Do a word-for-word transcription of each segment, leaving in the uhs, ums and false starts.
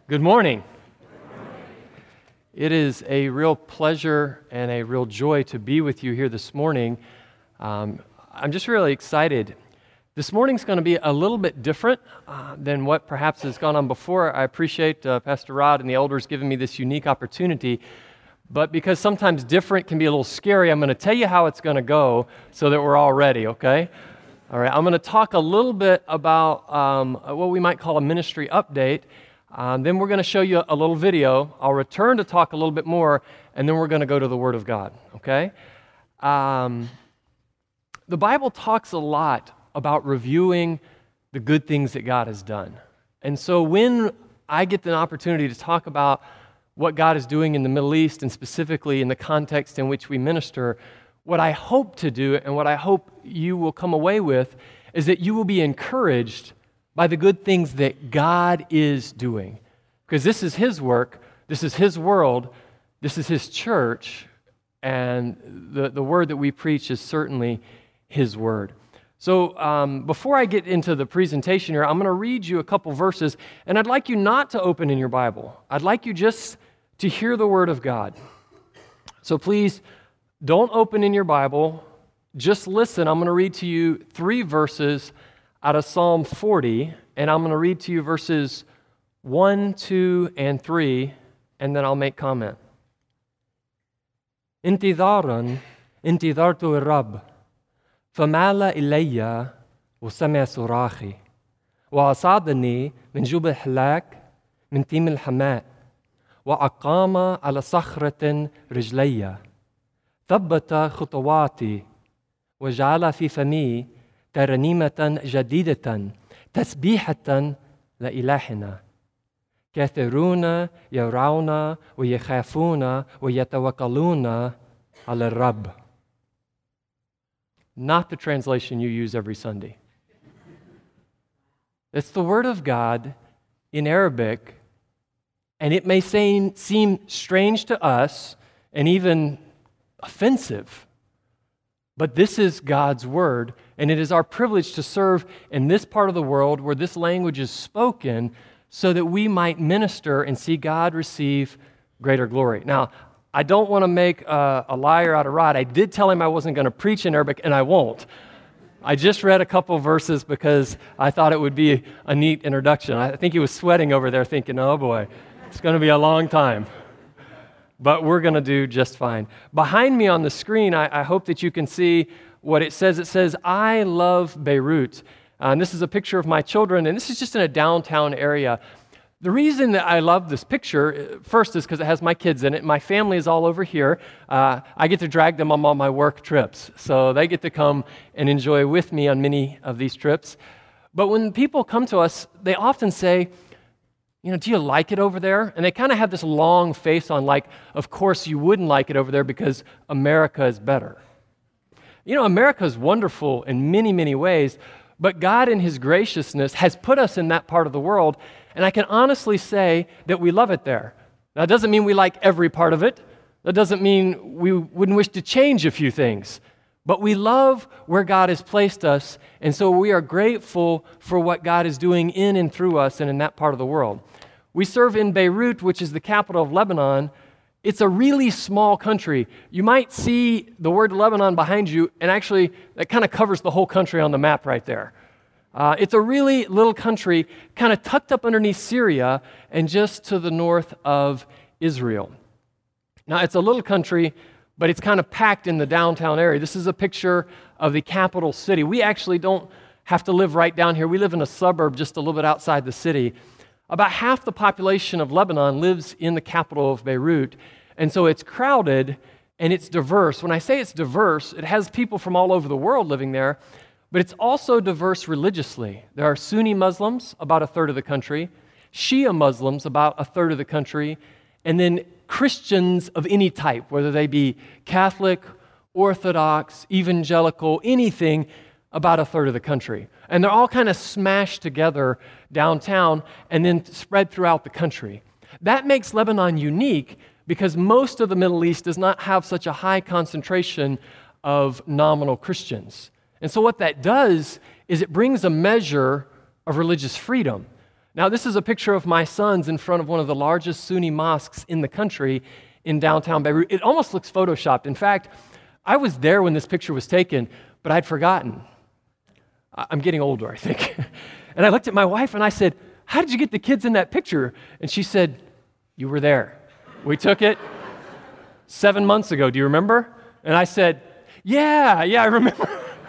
Good morning. It is a real pleasure and a real joy to be with you here this morning. Um, I'm just really excited. This morning's going to be a little bit different uh, than what perhaps has gone on before. I appreciate uh, Pastor Rod and the elders giving me this unique opportunity, but because sometimes different can be a little scary, I'm going to tell you how it's going to go so that we're all ready, okay? All right, I'm going to talk a little bit about um, what we might call a ministry update. Um, then we're going to show you a little video. I'll return to talk a little bit more, and then we're going to go to the Word of God, okay? Um, the Bible talks a lot about reviewing the good things that God has done. And so when I get the opportunity to talk about what God is doing in the Middle East, and specifically in the context in which we minister, what I hope to do and what I hope you will come away with is that you will be encouraged by the good things that God is doing. Because this is His work, this is His world, this is His church, and the, the word that we preach is certainly His word. So um, before I get into the presentation here, I'm going to read you a couple verses, and I'd like you not to open in your Bible. I'd like you just to hear the word of God. So please, don't open in your Bible. Just listen. I'm going to read to you three verses out of Psalm forty, and I'm going to read to you verses one, two, and three, and then I'll make comment. انتظارا انتظرت الرب فمال إلي وسمع صراخي وأصعدني من جوب الحلاك من تيم الحماء وأقام على صخرة رجلي ثبت خطواتي وجعل في فمي ترنيمة جديدة تسبيحة لإلهنا كثيرون يرون ويخافون ويتوكلون على الرب. Not the translation you use every Sunday. It's the Word of God in Arabic, and it may seem, seem strange to us and even offensive, but this is God's Word, and it is our privilege to serve in this part of the world where this language is spoken so that we might minister and see God receive greater glory. Now, I don't want to make a, a liar out of Rod. I did tell him I wasn't going to preach in Arabic, and I won't. I just read a couple verses because I thought it would be a neat introduction. I think he was sweating over there thinking, oh boy, it's going to be a long time. But we're going to do just fine. Behind me on the screen, I, I hope that you can see what it says. It says, I love Beirut. Uh, and this is a picture of my children, and this is just in a downtown area. The reason that I love this picture, first, is because it has my kids in it. My family is all over here. Uh, I get to drag them on all my work trips, so they get to come and enjoy with me on many of these trips. But when people come to us, they often say, you know, do you like it over there? And they kind of have this long face on, like, of course you wouldn't like it over there because America is better. You know, America is wonderful in many, many ways, but God in His graciousness has put us in that part of the world, and I can honestly say that we love it there. Now, it doesn't mean we like every part of it. That doesn't mean we wouldn't wish to change a few things. But we love where God has placed us, and so we are grateful for what God is doing in and through us and in that part of the world. We serve in Beirut, which is the capital of Lebanon. It's a really small country. You might see the word Lebanon behind you, and actually that kind of covers the whole country on the map right there. Uh, it's a really little country, kind of tucked up underneath Syria and just to the north of Israel. Now, it's a little country, but it's kind of packed in the downtown area. This is a picture of the capital city. We actually don't have to live right down here. We live in a suburb just a little bit outside the city. About half the population of Lebanon lives in the capital of Beirut, and so it's crowded and it's diverse. When I say it's diverse, it has people from all over the world living there, but it's also diverse religiously. There are Sunni Muslims, about a third of the country, Shia Muslims, about a third of the country, and then Christians of any type, whether they be Catholic, Orthodox, evangelical, anything, about a third of the country. And they're all kind of smashed together downtown and then spread throughout the country. That makes Lebanon unique because most of the Middle East does not have such a high concentration of nominal Christians. And so what that does is it brings a measure of religious freedom. Now, this is a picture of my sons in front of one of the largest Sunni mosques in the country in downtown Beirut. It almost looks photoshopped. In fact, I was there when this picture was taken, but I'd forgotten. I'm getting older, I think. And I looked at my wife and I said, "How did you get the kids in that picture?" And she said, "You were there. We took it seven months ago. Do you remember?" And I said, "Yeah, yeah, I remember."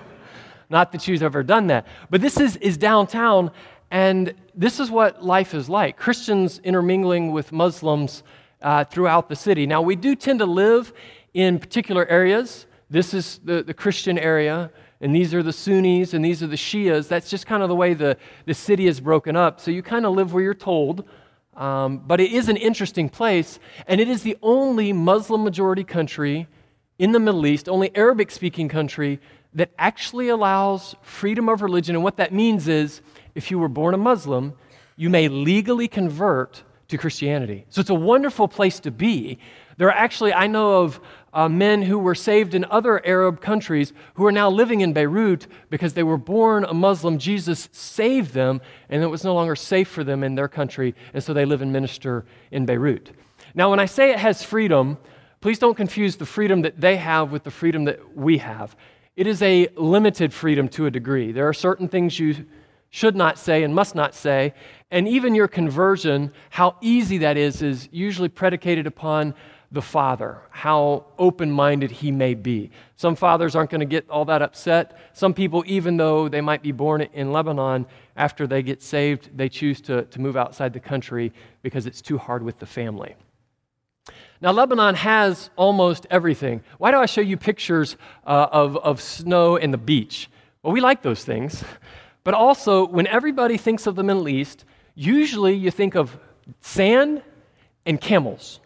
Not that she's ever done that. But this is, is downtown, and this is what life is like. Christians intermingling with Muslims uh, throughout the city. Now, we do tend to live in particular areas. This is the, the Christian area, and these are the Sunnis, and these are the Shias. That's just kind of the way the, the city is broken up. So you kind of live where you're told. Um, but it is an interesting place, and it is the only Muslim-majority country in the Middle East, only Arabic-speaking country that actually allows freedom of religion. And what that means is, if you were born a Muslim, you may legally convert to Christianity. So it's a wonderful place to be. There are actually, I know of uh, men who were saved in other Arab countries who are now living in Beirut because they were born a Muslim. Jesus saved them, and it was no longer safe for them in their country, and so they live and minister in Beirut. Now, when I say it has freedom, please don't confuse the freedom that they have with the freedom that we have. It is a limited freedom to a degree. There are certain things you should not say and must not say, and even your conversion, how easy that is, is usually predicated upon the father, how open-minded he may be. Some fathers aren't going to get all that upset. Some people, even though they might be born in Lebanon, after they get saved, they choose to, to move outside the country because it's too hard with the family. Now, Lebanon has almost everything. Why do I show you pictures uh, of, of snow and the beach? Well, we like those things. But also, when everybody thinks of the Middle East, usually you think of sand and camels.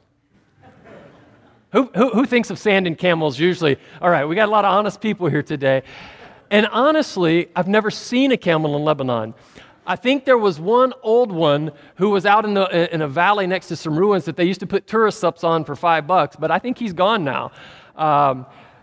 Who, who, who thinks of sand and camels usually? All right, we got a lot of honest people here today. And honestly, I've never seen a camel in Lebanon. I think there was one old one who was out in, the, in a valley next to some ruins that they used to put tourist ups on for five bucks, but I think he's gone now. Um,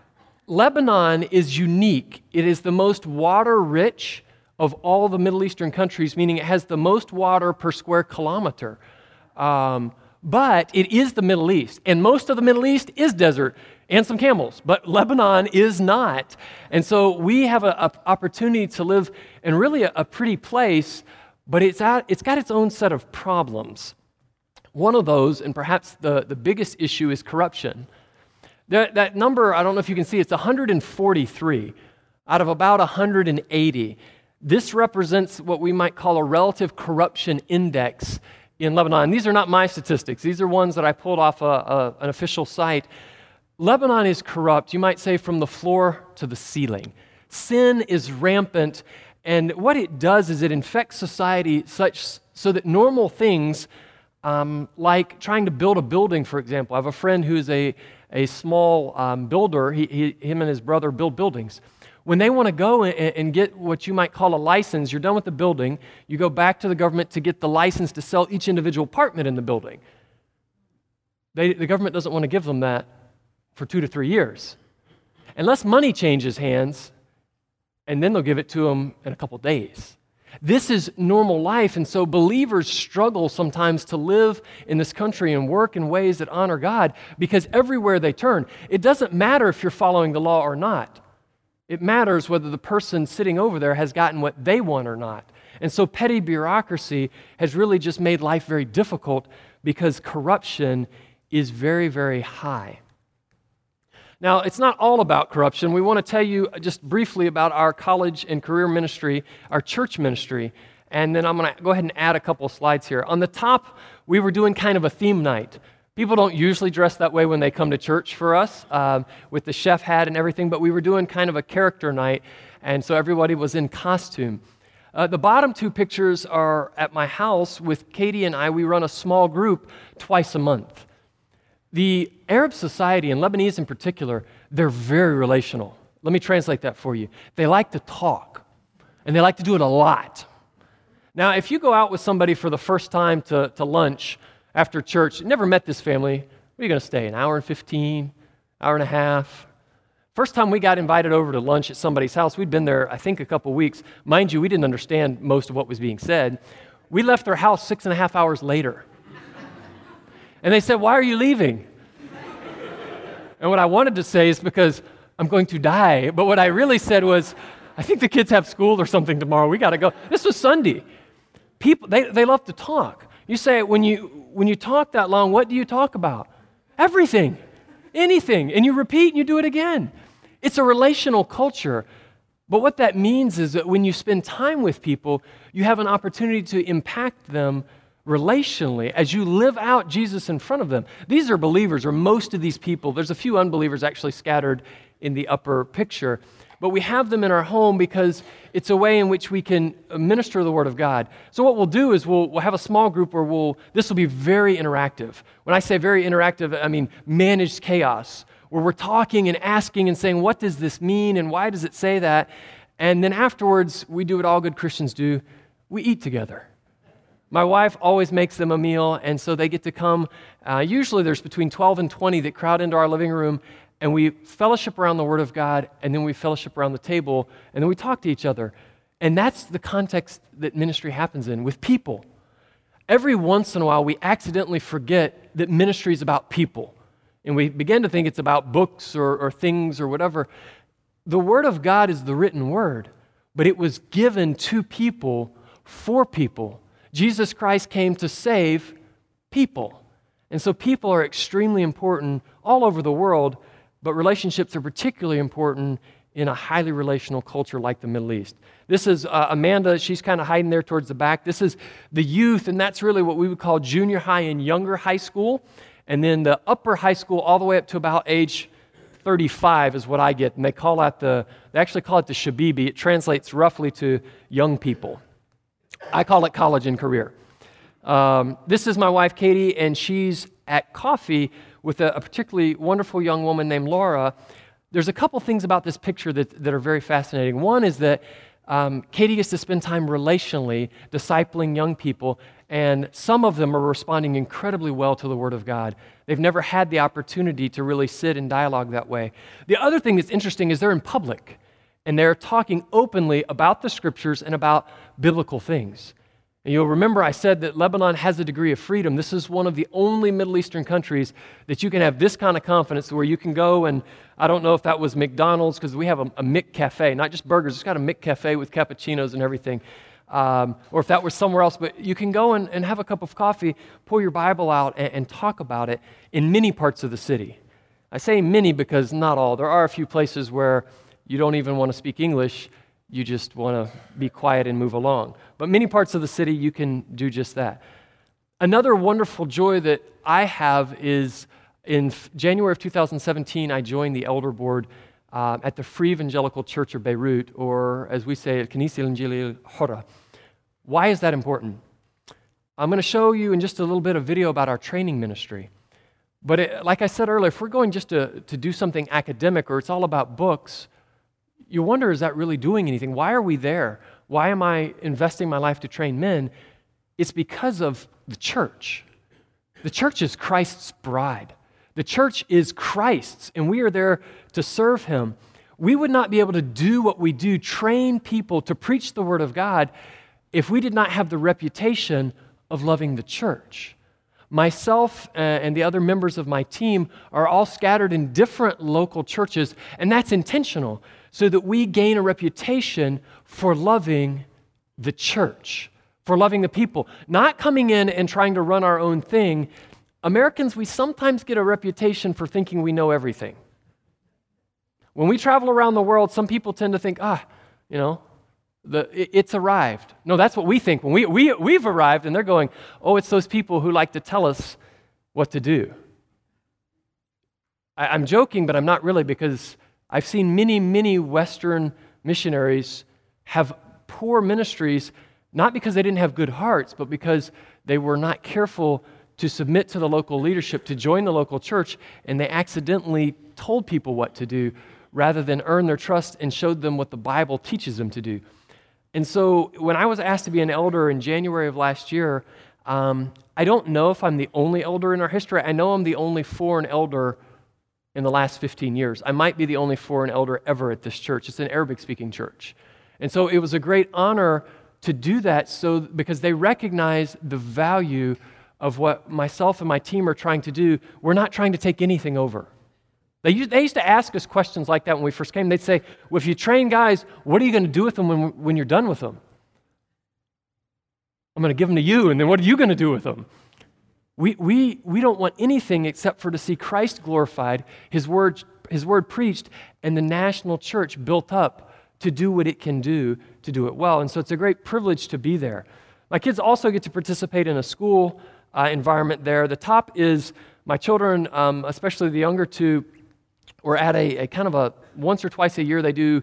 Lebanon is unique. It is the most water-rich of all the Middle Eastern countries, meaning it has the most water per square kilometer. Um, but it is the Middle East, and most of the Middle East is desert and some camels, but Lebanon is not. And so we have an opportunity to live in really a, a pretty place, but it's, at, it's got its own set of problems. One of those, and perhaps the, the biggest issue, is corruption. That, that number, I don't know if you can see, it's one hundred forty-three out of about one hundred eighty. This represents what we might call a relative corruption index in Lebanon. These are not my statistics. These are ones that I pulled off a, a, an official site. Lebanon is corrupt, you might say, from the floor to the ceiling. Sin is rampant, and what it does is it infects society such so that normal things, um, like trying to build a building, for example. I have a friend who's a, a small um, builder. He, he, him and his brother build buildings. When they want to go and, and get what you might call a license, you're done with the building, you go back to the government to get the license to sell each individual apartment in the building. They, the government doesn't want to give them that for two to three years. Unless money changes hands, and then they'll give it to them in a couple days. This is normal life, and so believers struggle sometimes to live in this country and work in ways that honor God, because everywhere they turn, it doesn't matter if you're following the law or not. It matters whether the person sitting over there has gotten what they want or not. And so petty bureaucracy has really just made life very difficult because corruption is very, very high. Now, it's not all about corruption. We want to tell you just briefly about our college and career ministry, our church ministry, and then I'm going to go ahead and add a couple of slides here. On the top, we were doing kind of a theme night. People don't usually dress that way when they come to church for us, um, with the chef hat and everything, but we were doing kind of a character night, and so everybody was in costume. Uh, the bottom two pictures are at my house with Katie and I. We run a small group twice a month. The Arab society, and Lebanese in particular, they're very relational. Let me translate that for you. They like to talk, and they like to do it a lot. Now, if you go out with somebody for the first time to, to lunch after church, never met this family, where are you going to stay, an hour and fifteen, hour and a half? First time we got invited over to lunch at somebody's house, we'd been there, I think, a couple weeks. Mind you, we didn't understand most of what was being said. We left their house six and a half hours later. And they said, why are you leaving? And what I wanted to say is because I'm going to die. But what I really said was, I think the kids have school or something tomorrow. We got to go. This was Sunday. People, they, they love to talk. You say, when you, when you talk that long, what do you talk about? Everything, anything. And you repeat and you do it again. It's a relational culture. But what that means is that when you spend time with people, you have an opportunity to impact them relationally as you live out Jesus in front of them. These are believers, or most of these people. There's a few unbelievers actually scattered in the upper picture. But we have them in our home because it's a way in which we can minister the Word of God. So what we'll do is we'll, we'll have a small group where we'll, this will be very interactive. When I say very interactive, I mean managed chaos, where we're talking and asking and saying, what does this mean and why does it say that? And then afterwards, we do what all good Christians do. We eat together. My wife always makes them a meal, and so they get to come. Uh, usually there's between twelve and twenty that crowd into our living room, and we fellowship around the Word of God, and then we fellowship around the table, and then we talk to each other. And that's the context that ministry happens in, with people. Every once in a while, we accidentally forget that ministry is about people, and we begin to think it's about books or, or things or whatever. The Word of God is the written Word, but it was given to people for people. Jesus Christ came to save people. And so people are extremely important all over the world, but relationships are particularly important in a highly relational culture like the Middle East. This is uh, Amanda. She's kind of hiding there towards the back. This is the youth, and that's really what we would call junior high and younger high school. And then the upper high school all the way up to about age thirty-five is what I get. And they call that the, they actually call it the Shabibi. It translates roughly to young people. I call it college and career. Um, this is my wife, Katie, and she's at coffee with a, a particularly wonderful young woman named Laura. There's a couple things about this picture that, that are very fascinating. One is that um, Katie gets to spend time relationally discipling young people, and some of them are responding incredibly well to the Word of God. They've never had the opportunity to really sit and dialogue that way. The other thing that's interesting is they're in public, and they're talking openly about the Scriptures and about biblical things. And you'll remember I said that Lebanon has a degree of freedom. This is one of the only Middle Eastern countries that you can have this kind of confidence where you can go, and I don't know if that was McDonald's, because we have a, a Mick Cafe, not just burgers, it's got a Mick Cafe with cappuccinos and everything, um, or if that was somewhere else, but you can go and, and have a cup of coffee, pull your Bible out, and, and talk about it in many parts of the city. I say many because not all. There are a few places where you don't even want to speak English. You just want to be quiet and move along. But many parts of the city, you can do just that. Another wonderful joy that I have is in January of two thousand seventeen, I joined the elder board uh, at the Free Evangelical Church of Beirut, or as we say, El Knesset Al-Injili Al-Hurra. Why is that important? I'm going to show you in just a little bit of video about our training ministry. But it, like I said earlier, if we're going just to, to do something academic or it's all about books, you wonder, is that really doing anything? Why are we there? Why am I investing my life to train men? It's because of the church. The church is Christ's bride. The church is Christ's, and we are there to serve Him. We would not be able to do what we do, train people to preach the Word of God, if we did not have the reputation of loving the church. Myself uh, and the other members of my team are all scattered in different local churches, and that's intentional, so that we gain a reputation for loving the church, for loving the people, not coming in and trying to run our own thing. Americans, we sometimes get a reputation for thinking we know everything. When we travel around the world, some people tend to think, ah, you know, the, it, it's arrived. No, that's what we think. When we, we, we've arrived, and they're going, oh, it's those people who like to tell us what to do. I, I'm joking, but I'm not really, because I've seen many, many Western missionaries have poor ministries, not because they didn't have good hearts, but because they were not careful to submit to the local leadership, to join the local church, and they accidentally told people what to do rather than earn their trust and showed them what the Bible teaches them to do. And so when I was asked to be an elder in January of last year, um, I don't know if I'm the only elder in our history. I know I'm the only foreign elder in the last fifteen years. I might be the only foreign elder ever at this church. It's an Arabic-speaking church. And so it was a great honor to do that so because they recognize the value of what myself and my team are trying to do. We're not trying to take anything over. They used, they used to ask us questions like that when we first came. They'd say, well, if you train guys, what are you going to do with them when, when you're done with them? I'm going to give them to you, and then what are you going to do with them? We, we, we don't want anything except for to see Christ glorified, His word, His word preached, and the national church built up to do what it can do, to do it well. And so it's a great privilege to be there. My kids also get to participate in a school uh, environment there. The top is my children, um, especially the younger two, we're at a, a kind of a once or twice a year they do,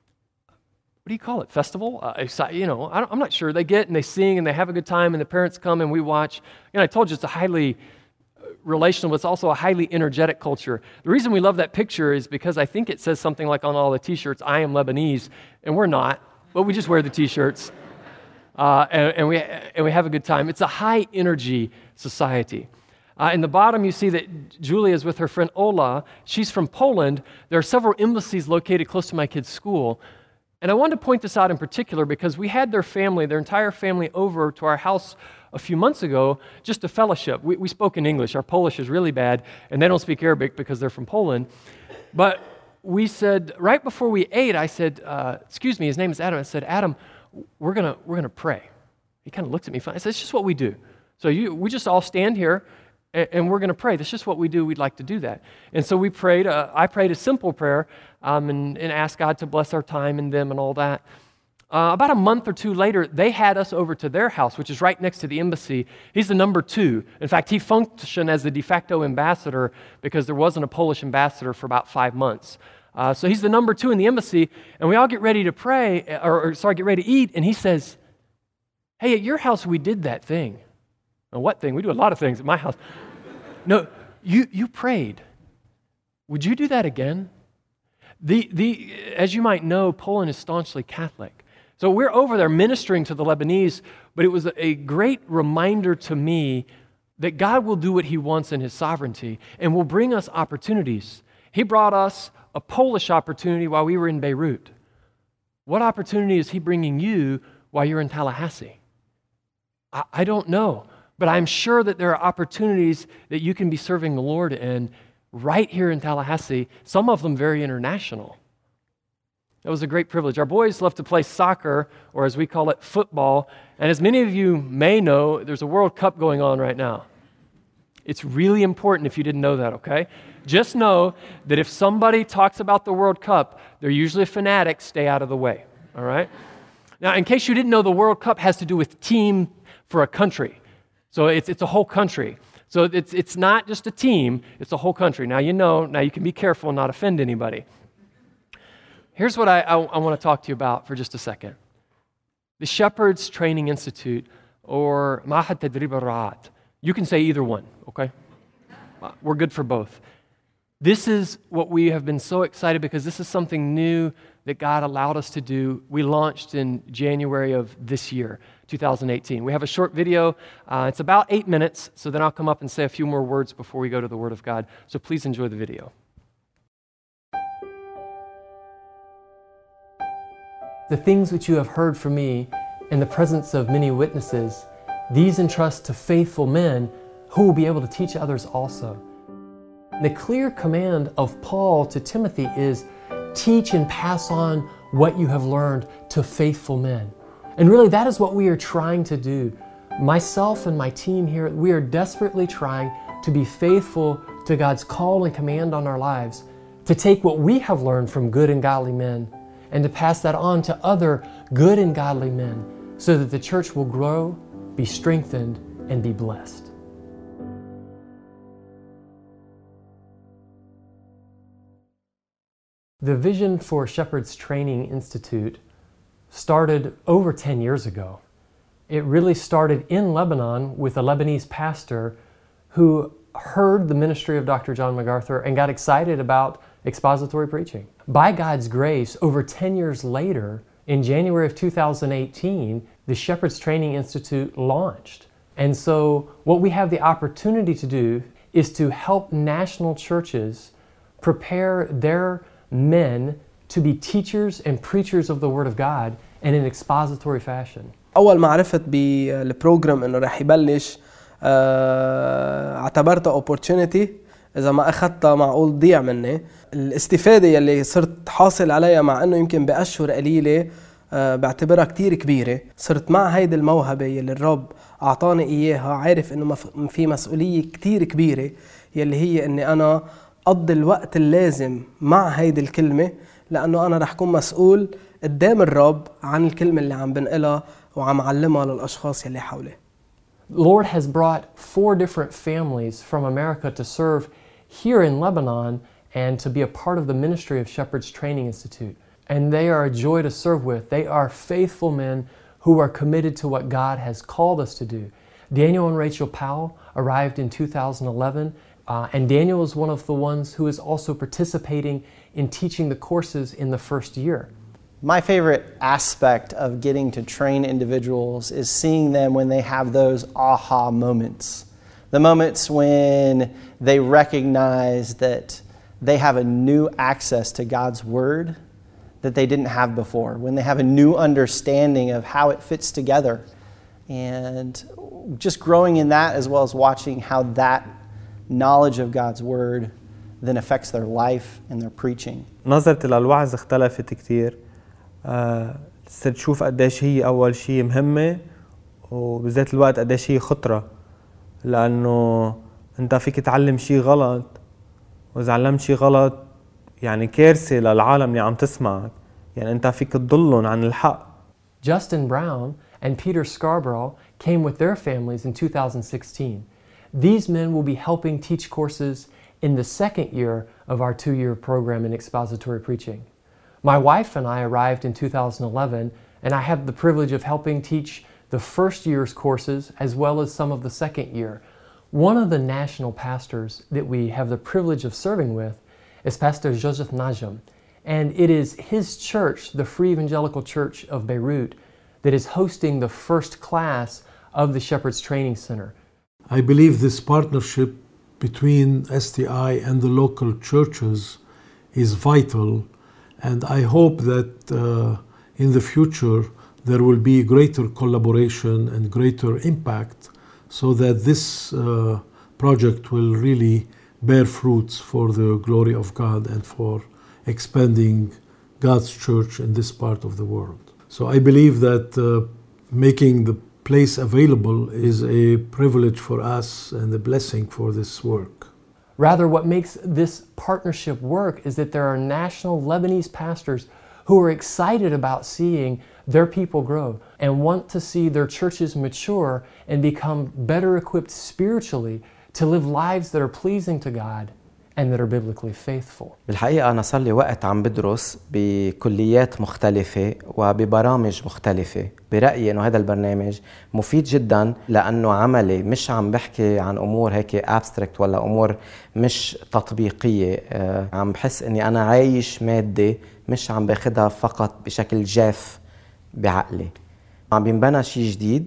what do you call it, festival? Uh, you know, I I'm not sure. They get and they sing and they have a good time and the parents come and we watch. And I told you it's a highly relational, but it's also a highly energetic culture. The reason we love that picture is because I think it says something like on all the t-shirts, I am Lebanese, and we're not, but we just wear the t-shirts. Uh, and, and, we, and we have a good time. It's a high energy society. Uh, in the bottom, you see that Julia is with her friend Ola. She's from Poland. There are several embassies located close to my kids' school. And I wanted to point this out in particular because we had their family, their entire family, over to our house a few months ago just to fellowship. We, we spoke in English. Our Polish is really bad, and they don't speak Arabic because they're from Poland. But we said, right before we ate, I said, uh, excuse me, his name is Adam. I said, Adam, we're going to we're gonna pray. He kind of looked at me funny. I said, it's just what we do. So you, we just all stand here, and we're going to pray. That's just what we do. We'd like to do that. And so we prayed. Uh, I prayed a simple prayer um, and, and asked God to bless our time and them and all that. Uh, about a month or two later, they had us over to their house, which is right next to the embassy. He's the number two. In fact, he functioned as the de facto ambassador because there wasn't a Polish ambassador for about five months. Uh, so he's the number two in the embassy, and we all get ready to pray, or, or sorry, get ready to eat, and he says, hey, at your house we did that thing. Now, what thing? We do a lot of things at my house. No, you you prayed. Would you do that again? The the as you might know, Poland is staunchly Catholic. So we're over there ministering to the Lebanese, but it was a, a great reminder to me that God will do what He wants in His sovereignty and will bring us opportunities. He brought us a Polish opportunity while we were in Beirut. What opportunity is He bringing you while you're in Tallahassee? I, I don't know. But I'm sure that there are opportunities that you can be serving the Lord in right here in Tallahassee, some of them very international. It was a great privilege. Our boys love to play soccer, or as we call it, football. And as many of you may know, there's a World Cup going on right now. It's really important if you didn't know that, okay? Just know that if somebody talks about the World Cup, they're usually a fanatic, stay out of the way, all right? Now, in case you didn't know, the World Cup has to do with team for a country. So it's it's a whole country. So it's it's not just a team, it's a whole country. Now you know, now you can be careful and not offend anybody. Here's what I, I, I want to talk to you about for just a second. The Shepherds Training Institute, or Ma'had Tadrib al-Ra'at. You can say either one, okay? We're good for both. This is what we have been so excited because this is something new that God allowed us to do. We launched in January of this year, two thousand eighteen. We have a short video. Uh, it's about eight minutes, so then I'll come up and say a few more words before we go to the Word of God. So please enjoy the video. The things which you have heard from me in the presence of many witnesses, these entrust to faithful men who will be able to teach others also. The clear command of Paul to Timothy is, teach and pass on what you have learned to faithful men. And really, that is what we are trying to do. Myself and my team here, we are desperately trying to be faithful to God's call and command on our lives, to take what we have learned from good and godly men and to pass that on to other good and godly men so that the church will grow, be strengthened, and be blessed. The vision for Shepherds Training Institute started over ten years ago. It really started in Lebanon with a Lebanese pastor who heard the ministry of Doctor John MacArthur and got excited about expository preaching. By God's grace, over ten years later, in January of two thousand eighteen, the Shepherds Training Institute launched. And so what we have the opportunity to do is to help national churches prepare their men to be teachers and preachers of the Word of God in an expository fashion. أول ما عرفت بالبروجرام إنه رح يبلش آه، اعتبرتها opportunity. إذا ما أخذتها معقول ضيع مني. الاستفادة يلي صرت حاصل عليها مع إنه يمكن بأشهر قليلة آه، بعتبرها كتير كبيرة. صرت مع هيدي الموهبة يلي الرب أعطاني إياها عارف إنه في مسؤولية كتير كبيرة يلي هي إني أنا أقضي الوقت اللازم مع هيدي الكلمة، لأنه أنا رح كون مسؤول قدام الرب عن الكلمة اللي عم بنقلها وعم علمها للأشخاص يلي حولي. The Lord has brought four different families from America to serve here in Lebanon and to be a part of the ministry of Shepherd's Training Institute. And they are a joy to serve with. They are faithful men who are committed to what God has called us to do. Daniel and Rachel Powell arrived in two thousand eleven, uh, and Daniel is one of the ones who is also participating in teaching the courses in the first year. My favorite aspect of getting to train individuals is seeing them when they have those aha moments. The moments when they recognize that they have a new access to God's Word that they didn't have before, when they have a new understanding of how it fits together. And just growing in that, as well as watching how that knowledge of God's Word then affects their life and their preaching. نظرتي للوعظ اختلفت كتير. آه، صرت شوف قديش هي أول شيء مهمة، وبذات الوقت قديش هي خطرة، لأنه أنت فيك تعلم شيء غلط، وإذا علمت شيء غلط يعني كارثة للعالم اللي عم تسمعك، يعني أنت فيك تضلهم عن الحق. Justin Brown and Peter Scarborough came with their families in two thousand sixteen. These men will be helping teach courses in the second year of our two-year program in expository preaching. My wife and I arrived in two thousand eleven, and I have the privilege of helping teach the first year's courses as well as some of the second year. One of the national pastors that we have the privilege of serving with is Pastor Joseph Najam, and it is his church, the Free Evangelical Church of Beirut, that is hosting the first class of the Shepherd's Training Center. I believe this partnership between S T I and the local churches is vital. And I hope that uh, in the future there will be greater collaboration and greater impact so that this uh, project will really bear fruits for the glory of God and for expanding God's church in this part of the world. So I believe that uh, making the place available is a privilege for us and a blessing for this work. Rather, what makes this partnership work is that there are national Lebanese pastors who are excited about seeing their people grow and want to see their churches mature and become better equipped spiritually to live lives that are pleasing to God and that are biblically faithful. بالحقيقة أنا صار لي وقت عم بدرس بكليات مختلفة وببرامج مختلفة. برأيي إنه هذا البرنامج مفيد جداً لأنه عملي، مش عم بحكي عن أمور هيك abstract ولا أمور مش تطبيقية. آه عم بحس إني أنا عايش مادة، مش عم باخدها فقط بشكل جاف بعقلي. عم بينبنى شيء جديد.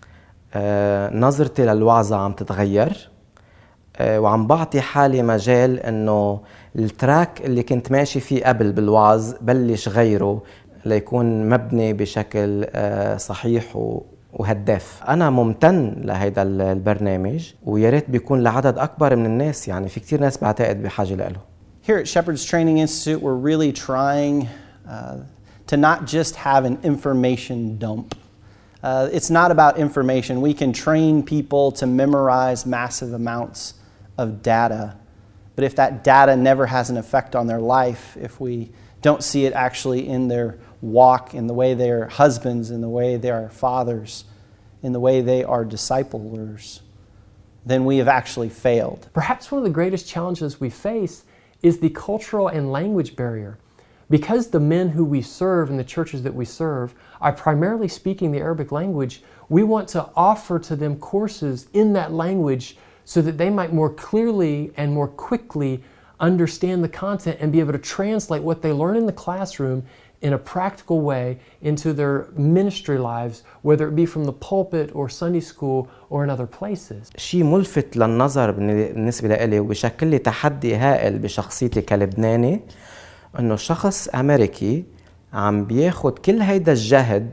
آه نظرتي للوعظة عم تتغير. وعم بعطي حالي مجال انه التراك اللي كنت ماشي فيه قبل بالوعظ بلش غيره ليكون مبني بشكل صحيح وهداف. انا ممتن لهيدا البرنامج ويا ريت بيكون لعدد اكبر من الناس، يعني في كتير ناس بعتقد بحاجه له. Here at Shepherd's Training Institute, we're really trying uh, to not just have an information dump. Uh, it's not about information. We can train people to memorize massive amounts of data, but if that data never has an effect on their life, if we don't see it actually in their walk, in the way they are husbands, in the way they are fathers, in the way they are disciplers, then we have actually failed. Perhaps one of the greatest challenges we face is the cultural and language barrier. Because the men who we serve in the churches that we serve are primarily speaking the Arabic language, we want to offer to them courses in that language so that they might more clearly and more quickly understand the content and be able to translate what they learn in the classroom in a practical way into their ministry lives, whether it be from the pulpit or Sunday school or in other places. شيء ملفت للنظر بالنسبة لي وبشكل لي تحدي هائل بشخصيتي كلبناني، انه شخص امريكي عم بياخد كل هيدا الجهد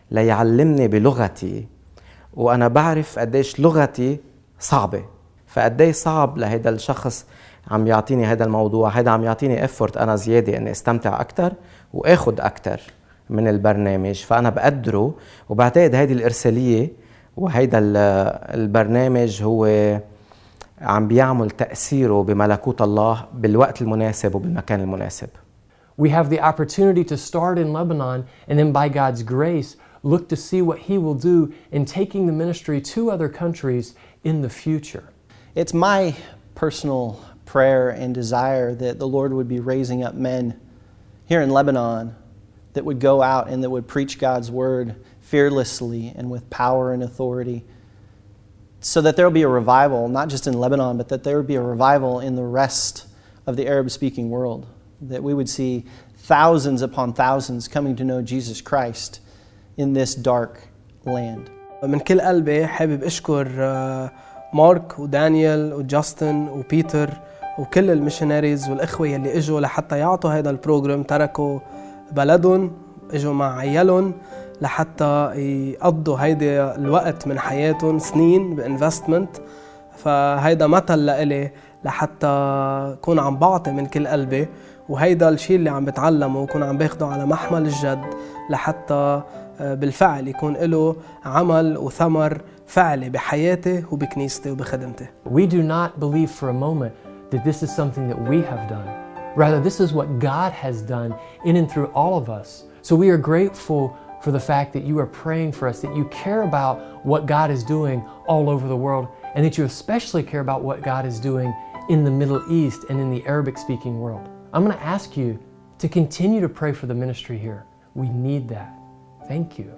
ليعلمني بلغتي، وأنا بعرف قديش لغتي صعبة. فقديش صعب لهيدا الشخص عم يعطيني هذا الموضوع، هيدا عم يعطيني effort أنا زيادة إني استمتع أكتر وآخد أكتر من البرنامج، فأنا بقدره. وبعتقد هيدي الإرسالية وهيدا البرنامج هو عم بيعمل تأثيره بملكوت الله بالوقت المناسب وبالمكان المناسب. We have the opportunity to start in Lebanon and then by God's grace look to see what He will do in taking the ministry to other countries in the future. It's my personal prayer and desire that the Lord would be raising up men here in Lebanon that would go out and that would preach God's word fearlessly and with power and authority, so that there will be a revival, not just in Lebanon, but that there would be a revival in the rest of the Arab-speaking world, that we would see thousands upon thousands coming to know Jesus Christ in this dark land. من كل قلبي حابب أشكر مارك ودانيال وجاستن وبيتر وكل الميشناريز والإخوة يلي إجوا لحتى يعطوا هذا البروجرام، تركوا بلدهم، إجوا مع عيالهم لحتى يقضوا هيدا الوقت من حياتهم سنين بإنفستمنت. فهيدا مثل لإلي لحتى كون عم بعطي من كل قلبي، وهيدا الشيء اللي عم بتعلمه وكون عم باخده على محمل الجد لحتى بالفعل يكون له عمل وثمر فعلي بحياتي وبكنيستي وبخدمتي. We do not believe for a moment that this is something that we have done. Rather, this is what God has done in and through all of us. So we are grateful for the fact that you are praying for us, that you care about what God is doing all over the world, and that you especially care about what God is doing in the Middle East and in the Arabic-speaking world. I'm going to ask you to continue to pray for the ministry here. We need that. Thank you.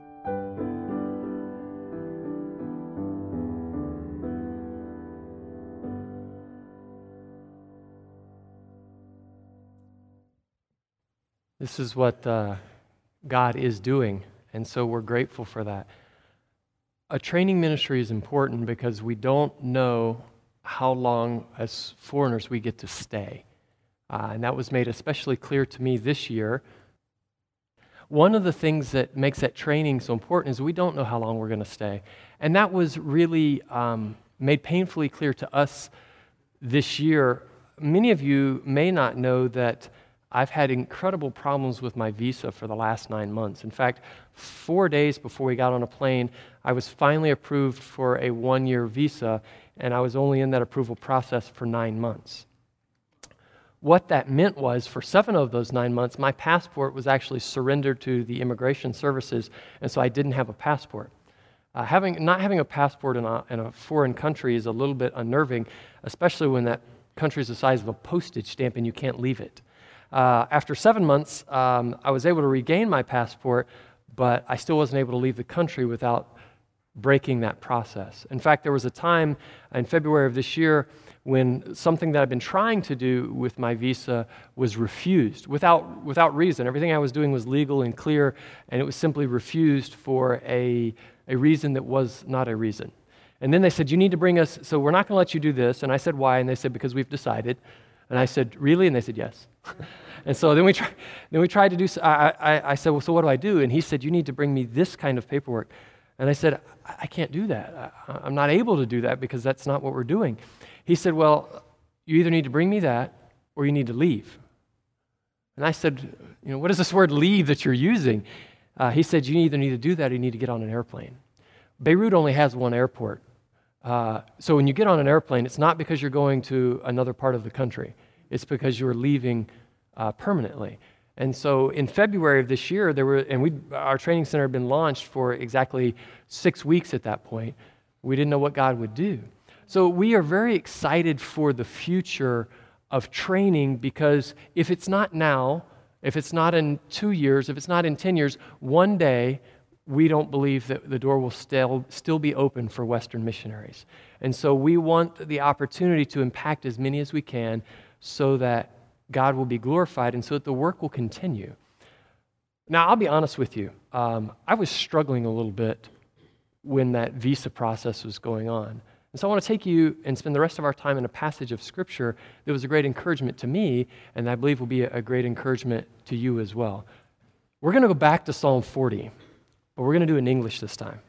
This is what uh, God is doing, and so we're grateful for that. A training ministry is important because we don't know how long as foreigners we get to stay. Uh, and that was made especially clear to me this year. One of the things that makes that training so important is we don't know how long we're going to stay. And that was really um, made painfully clear to us this year. Many of you may not know that I've had incredible problems with my visa for the last nine months. In fact, four days before we got on a plane, I was finally approved for a one-year visa, and I was only in that approval process for nine months. What that meant was, for seven of those nine months, my passport was actually surrendered to the immigration services, and so I didn't have a passport. Uh, having not having a passport in a, in a foreign country is a little bit unnerving, especially when that country is the size of a postage stamp and you can't leave it. Uh, after seven months, um, I was able to regain my passport, but I still wasn't able to leave the country without breaking that process. In fact, there was a time in February of this year when something that I've been trying to do with my visa was refused without without reason. Everything I was doing was legal and clear, and it was simply refused for a, a reason that was not a reason. And then they said, you need to bring us, so we're not going to let you do this. And I said, why? And they said, because we've decided. And I said, really? And they said, yes. And so then we, try, then we tried to do, I, I, I said, well, so what do I do? And he said, you need to bring me this kind of paperwork. And I said, I, I can't do that. I, I'm not able to do that because that's not what we're doing. He said, well, you either need to bring me that or you need to leave. And I said, you know, what is this word leave that you're using? Uh, he said, you either need to do that or you need to get on an airplane. Beirut only has one airport. Uh, so when you get on an airplane, it's not because you're going to another part of the country. It's because you're leaving uh, permanently. And so in February of this year, there were, and we, our training center had been launched for exactly six weeks at that point. We didn't know what God would do. So we are very excited for the future of training because if it's not now, if it's not in two years, if it's not in ten years, one day we don't believe that the door will still, still be open for Western missionaries. And so we want the opportunity to impact as many as we can so that God will be glorified and so that the work will continue. Now, I'll be honest with you. Um, I was struggling a little bit when that visa process was going on. And so I want to take you and spend the rest of our time in a passage of Scripture that was a great encouragement to me, and I believe will be a great encouragement to you as well. We're going to go back to Psalm forty. but we're going to do it in English this time.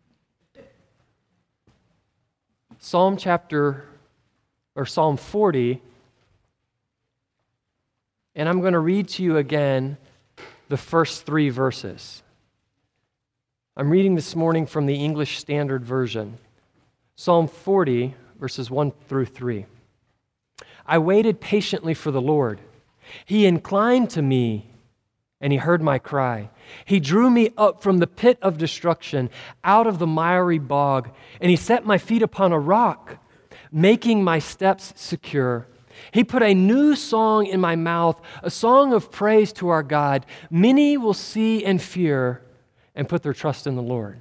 Psalm chapter, or Psalm forty, and I'm going to read to you again the first three verses. I'm reading this morning from the English Standard Version. Psalm forty, verses one through three. I waited patiently for the Lord. He inclined to me, and he heard my cry. He drew me up from the pit of destruction, out of the miry bog, and he set my feet upon a rock, making my steps secure. He put a new song in my mouth, a song of praise to our God. Many will see and fear and put their trust in the Lord.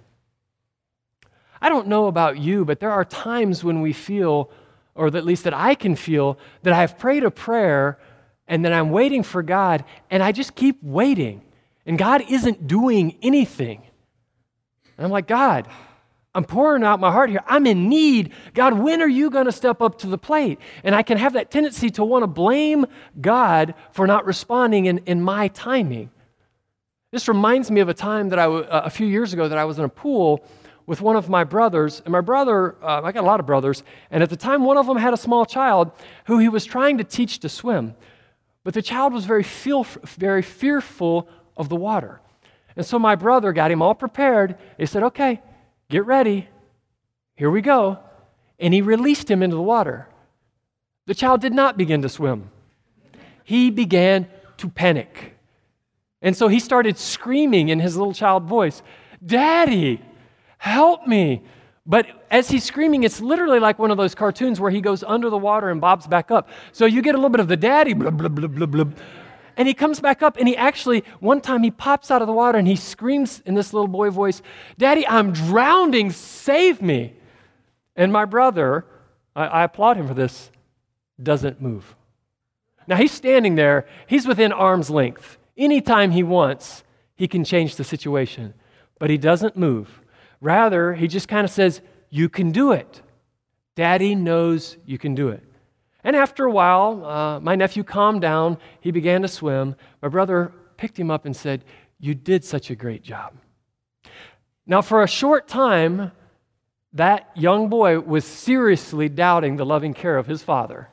I don't know about you, but there are times when we feel, or at least that I can feel, that I've prayed a prayer and then I'm waiting for God, and I just keep waiting, and God isn't doing anything. And I'm like, God, I'm pouring out my heart here. I'm in need. God, when are you going to step up to the plate? And I can have that tendency to want to blame God for not responding in, in my timing. This reminds me of a time that I, uh, a few years ago that I was in a pool with one of my brothers, and my brother, uh, I got a lot of brothers, and at the time one of them had a small child who he was trying to teach to swim. But the child was very, feel, very fearful of the water. And so my brother got him all prepared. He said, okay, get ready. Here we go. And he released him into the water. The child did not begin to swim. He began to panic. And so he started screaming in his little child voice, Daddy, help me. But as he's screaming, it's literally like one of those cartoons where he goes under the water and bobs back up. So you get a little bit of the daddy, blah, blah, blah, blah, blah. And he comes back up, and he actually, one time he pops out of the water, and he screams in this little boy voice, Daddy, I'm drowning, save me. And my brother, I, I applaud him for this, doesn't move. Now he's standing there, he's within arm's length. Anytime he wants, he can change the situation. But he doesn't move. Rather, he just kind of says, you can do it. Daddy knows you can do it. And after a while, uh, my nephew calmed down. He began to swim. My brother picked him up and said, you did such a great job. Now, for a short time, that young boy was seriously doubting the loving care of his father.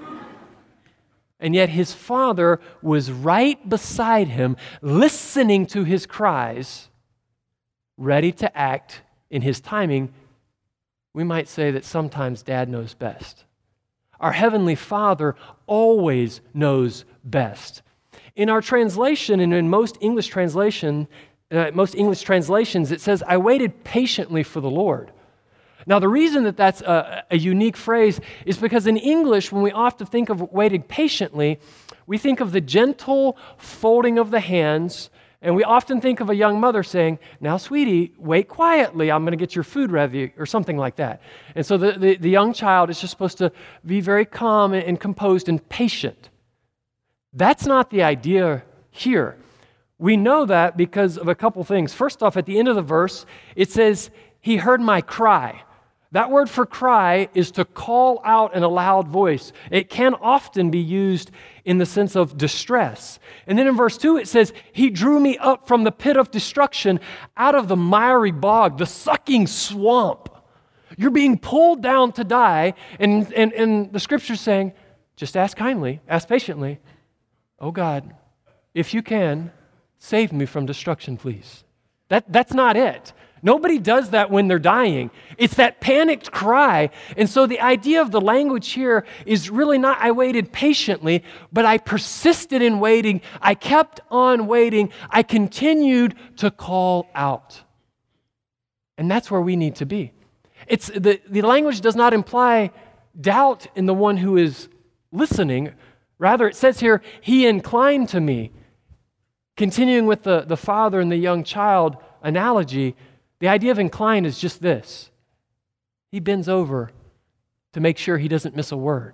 And yet his father was right beside him, listening to his cries, ready to act in his timing. We might say that sometimes Dad knows best. Our Heavenly Father always knows best. In our translation, and in most English translation, uh, most English translations, it says, I waited patiently for the Lord. Now, the reason that that's a, a unique phrase is because in English, when we often think of waiting patiently, we think of the gentle folding of the hands. And we often think of a young mother saying, now, sweetie, wait quietly. I'm going to get your food ready, or something like that. And so the, the, the young child is just supposed to be very calm and composed and patient. That's not the idea here. We know that because of a couple things. First off, at the end of the verse, it says, he heard my cry. That word for cry is to call out in a loud voice. It can often be used in the sense of distress. And then in verse two, it says, he drew me up from the pit of destruction, out of the miry bog, the sucking swamp. You're being pulled down to die, and, and, and the scripture's saying, just ask kindly, ask patiently, oh God, if you can, save me from destruction, please. That, that's not it. Nobody does that when they're dying. It's that panicked cry. And so the idea of the language here is really not I waited patiently, but I persisted in waiting. I kept on waiting. I continued to call out. And that's where we need to be. It's the, the language does not imply doubt in the one who is listening. Rather, it says here, he inclined to me. Continuing with the, the father and the young child analogy, the idea of inclined is just this. He bends over to make sure he doesn't miss a word.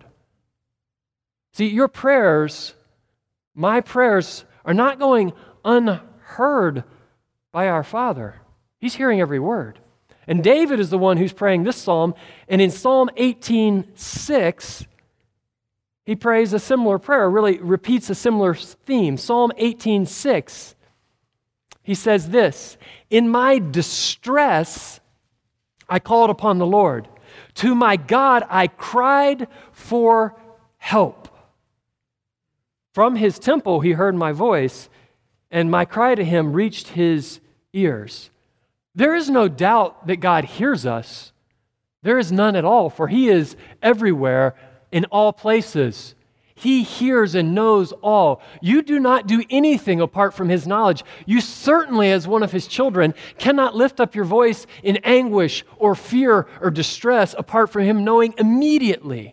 See, your prayers, my prayers, are not going unheard by our Father. He's hearing every word. And David is the one who's praying this psalm. And in Psalm eighteen six, he prays a similar prayer, really repeats a similar theme. Psalm eighteen six. he says this, "In my distress, I called upon the Lord. To my God, I cried for help. From his temple, he heard my voice, and my cry to him reached his ears." There is no doubt that God hears us. There is none at all, for he is everywhere in all places. He hears and knows all. You do not do anything apart from his knowledge. You certainly, as one of his children, cannot lift up your voice in anguish or fear or distress apart from him knowing immediately.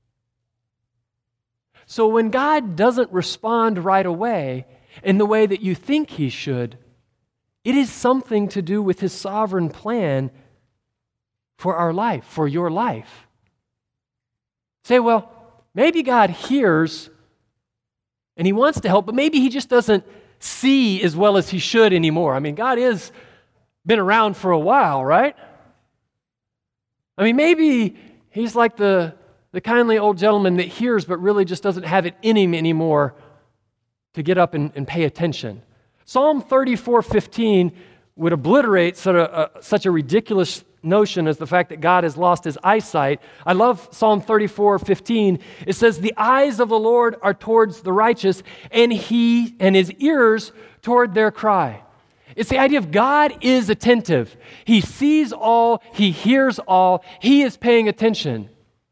So when God doesn't respond right away in the way that you think he should, it is something to do with his sovereign plan for our life, for your life. Say, well, maybe God hears and he wants to help, but maybe he just doesn't see as well as he should anymore. I mean, God has been around for a while, right? I mean, maybe he's like the, the kindly old gentleman that hears but really just doesn't have it in him anymore to get up and, and pay attention. Psalm thirty-four fifteen would obliterate sort of a, such a ridiculous notion as the fact that God has lost his eyesight. I love Psalm thirty-four fifteen. It says, "The eyes of the Lord are towards the righteous, and he and his ears toward their cry." It's the idea of God is attentive. He sees all, he hears all, he is paying attention.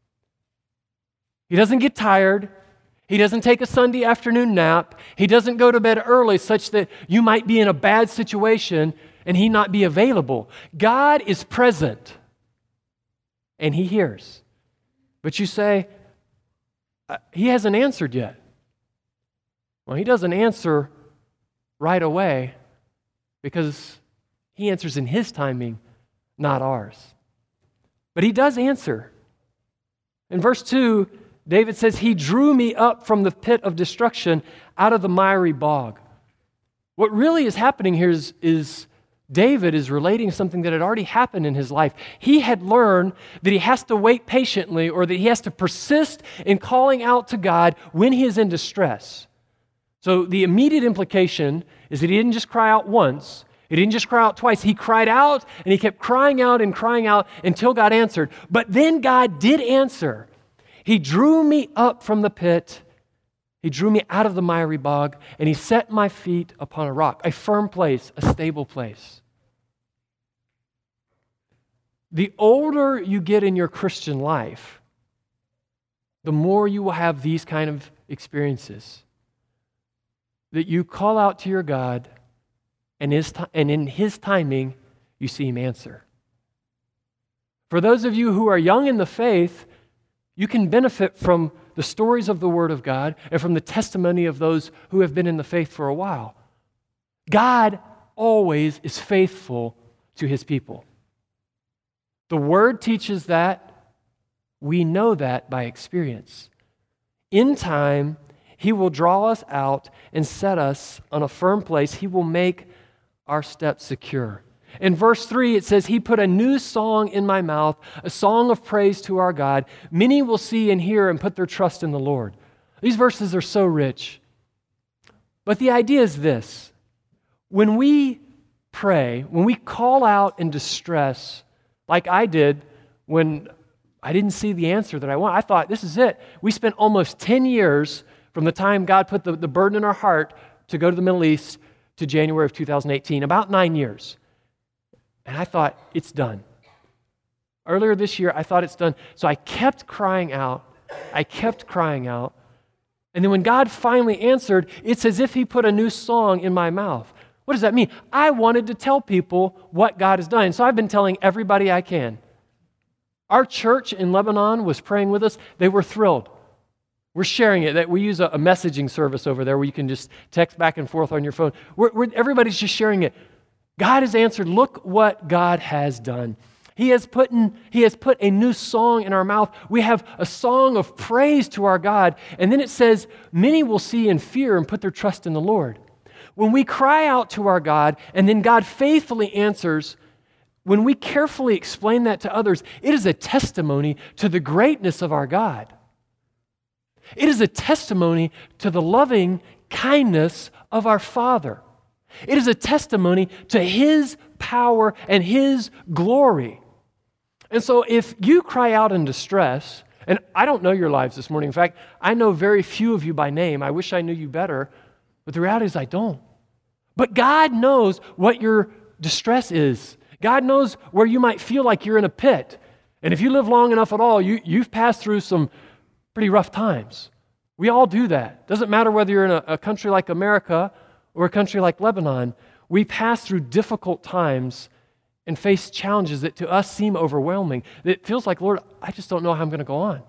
He doesn't get tired. He doesn't take a Sunday afternoon nap. He doesn't go to bed early such that you might be in a bad situation and he not be available. God is present and he hears. But you say, he hasn't answered yet. Well, he doesn't answer right away because he answers in his timing, not ours. But he does answer. In verse two, David says, "He drew me up from the pit of destruction out of the miry bog." What really is happening here is, is David is relating something that had already happened in his life. He had learned that he has to wait patiently or that he has to persist in calling out to God when he is in distress. So the immediate implication is that he didn't just cry out once. He didn't just cry out twice. He cried out and he kept crying out and crying out until God answered. But then God did answer. He drew me up from the pit. He drew me out of the miry bog, and he set my feet upon a rock, a firm place, a stable place. The older you get in your Christian life, the more you will have these kind of experiences. That you call out to your God, and, his t- and in his timing, you see him answer. For those of you who are young in the faith, you can benefit from the stories of the Word of God and from the testimony of those who have been in the faith for a while. God always is faithful to his people. The Word teaches that. We know that by experience. In time, he will draw us out and set us on a firm place. He will make our steps secure. In verse three, it says, "He put a new song in my mouth, a song of praise to our God. Many will see and hear and put their trust in the Lord." These verses are so rich. But the idea is this. When we pray, when we call out in distress, like I did when I didn't see the answer that I want, I thought, this is it. We spent almost ten years from the time God put the, the burden in our heart to go to the Middle East to January of two thousand eighteen, about nine years. And I thought, it's done. Earlier this year, I thought it's done. So I kept crying out. I kept crying out. And then when God finally answered, it's as if he put a new song in my mouth. What does that mean? I wanted to tell people what God has done. And so I've been telling everybody I can. Our church in Lebanon was praying with us. They were thrilled. We're sharing it. That we use a, a messaging service over there where you can just text back and forth on your phone. We're, we're, everybody's just sharing it. God has answered. Look what God has done. He has put in, He has put a new song in our mouth. We have a song of praise to our God. And then it says, many will see and fear and put their trust in the Lord. When we cry out to our God and then God faithfully answers, when we carefully explain that to others, it is a testimony to the greatness of our God. It is a testimony to the loving kindness of our Father. It is a testimony to His power and His glory. And so if you cry out in distress, and I don't know your lives this morning. In fact, I know very few of you by name. I wish I knew you better, but the reality is I don't. But God knows what your distress is. God knows where you might feel like you're in a pit. And if you live long enough at all, you, you've passed through some pretty rough times. We all do that. Doesn't matter whether you're in a, a country like America or a country like Lebanon. We pass through difficult times and face challenges that to us seem overwhelming. It feels like, Lord, I just don't know how I'm going to go on.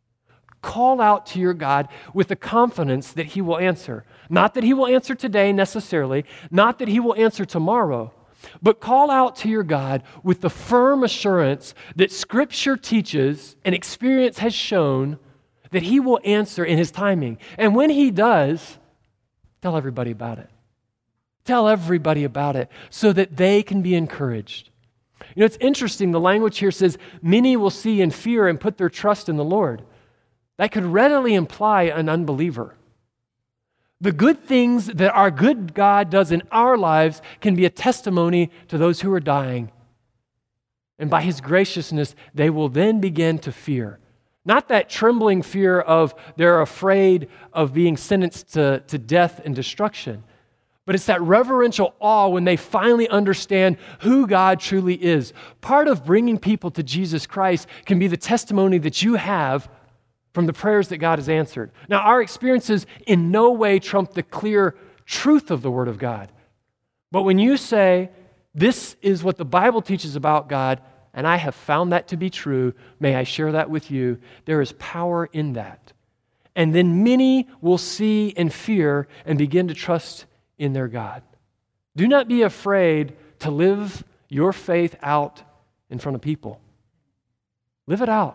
Call out to your God with the confidence that He will answer. Not that He will answer today necessarily, not that He will answer tomorrow, but call out to your God with the firm assurance that Scripture teaches and experience has shown that He will answer in His timing. And when He does, tell everybody about it. Tell everybody about it so that they can be encouraged. You know, it's interesting. The language here says, many will see and fear and put their trust in the Lord. That could readily imply an unbeliever. The good things that our good God does in our lives can be a testimony to those who are dying. And by His graciousness, they will then begin to fear. Not that trembling fear of they're afraid of being sentenced to, to death and destruction, but it's that reverential awe when they finally understand who God truly is. Part of bringing people to Jesus Christ can be the testimony that you have from the prayers that God has answered. Now, our experiences in no way trump the clear truth of the Word of God. But when you say, this is what the Bible teaches about God, and I have found that to be true, may I share that with you, there is power in that. And then many will see and fear and begin to trust in their God. Do not be afraid to live your faith out in front of people. Live it out.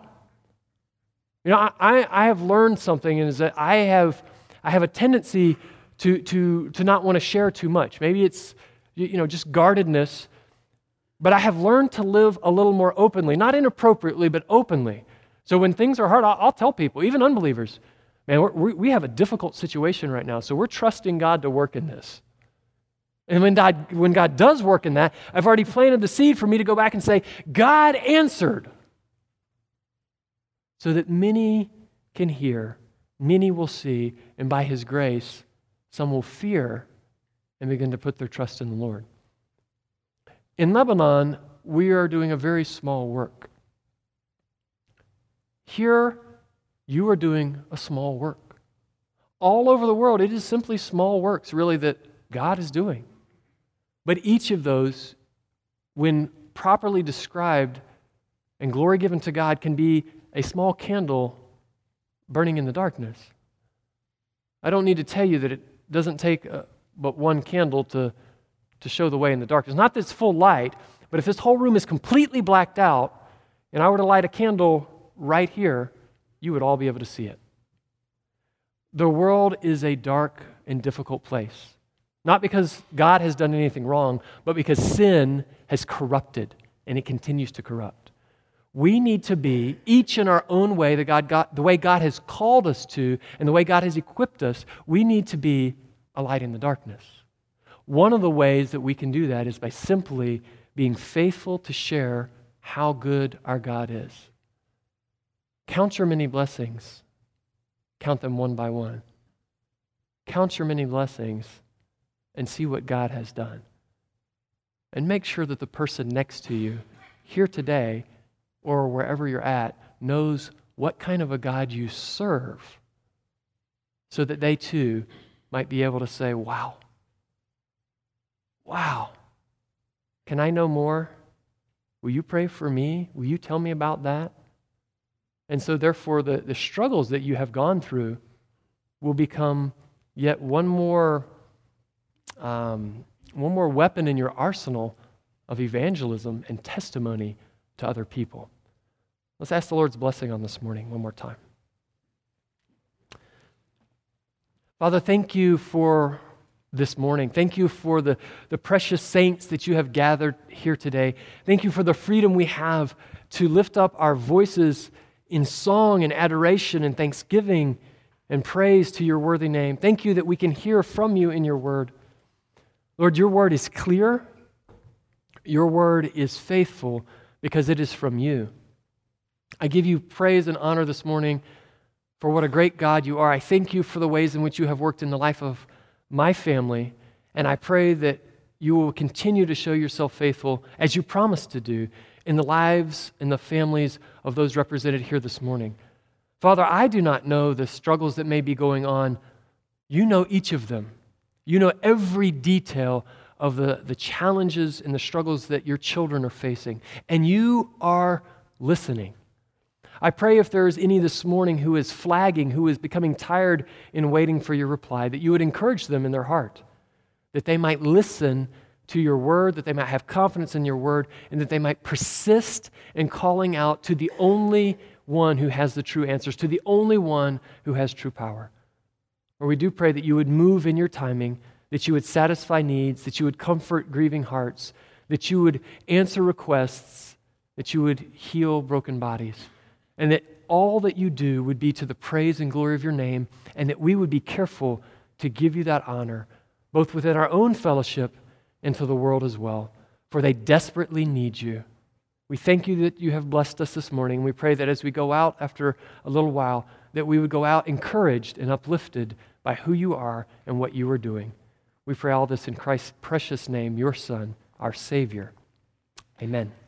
You know, I, I have learned something, and is that I have I have a tendency to to to not want to share too much. Maybe it's you know just guardedness, but I have learned to live a little more openly, not inappropriately, but openly. So when things are hard, I'll, I'll tell people, even unbelievers, man, we're, we we have a difficult situation right now, so we're trusting God to work in this. And when God, when God does work in that, I've already planted the seed for me to go back and say, God answered. So that many can hear, many will see, and by His grace, some will fear and begin to put their trust in the Lord. In Lebanon, we are doing a very small work. Here, you are doing a small work. All over the world, it is simply small works, really, that God is doing. But each of those, when properly described and glory given to God, can be a small candle burning in the darkness. I don't need to tell you that it doesn't take uh, but one candle to, to show the way in the darkness. Not that it's full light, but if this whole room is completely blacked out, and I were to light a candle right here, you would all be able to see it. The world is a dark and difficult place. Not because God has done anything wrong, but because sin has corrupted, and it continues to corrupt. We need to be, each in our own way, the, God got, the way God has called us to, and the way God has equipped us, we need to be a light in the darkness. One of the ways that we can do that is by simply being faithful to share how good our God is. Count your many blessings. Count them one by one. Count your many blessings and see what God has done. And make sure that the person next to you here today or wherever you're at knows what kind of a God you serve so that they too might be able to say, wow, wow, can I know more? Will you pray for me? Will you tell me about that? And so therefore the, the struggles that you have gone through will become yet one more um, one more weapon in your arsenal of evangelism and testimony to other people. Let's ask the Lord's blessing on this morning one more time. Father, thank you for this morning. Thank you for the, the precious saints that you have gathered here today. Thank you for the freedom we have to lift up our voices in song and adoration and thanksgiving and praise to your worthy name. Thank you that we can hear from you in your word. Lord, your word is clear. Your word is faithful because it is from you. I give you praise and honor this morning for what a great God you are. I thank you for the ways in which you have worked in the life of my family, and I pray that you will continue to show yourself faithful as you promised to do in the lives and the families of those represented here this morning. Father, I do not know the struggles that may be going on. You know each of them. You know every detail of the, the challenges and the struggles that your children are facing, and you are listening. I pray if there is any this morning who is flagging, who is becoming tired in waiting for your reply, that you would encourage them in their heart, that they might listen to your word, that they might have confidence in your word, and that they might persist in calling out to the only one who has the true answers, to the only one who has true power. Lord, we do pray that you would move in your timing, that you would satisfy needs, that you would comfort grieving hearts, that you would answer requests, that you would heal broken bodies, and that all that you do would be to the praise and glory of your name, and that we would be careful to give you that honor, both within our own fellowship and to the world as well, for they desperately need you. We thank you that you have blessed us this morning. We pray that as we go out after a little while, that we would go out encouraged and uplifted by who you are and what you are doing. We pray all this in Christ's precious name, your Son, our Savior. Amen.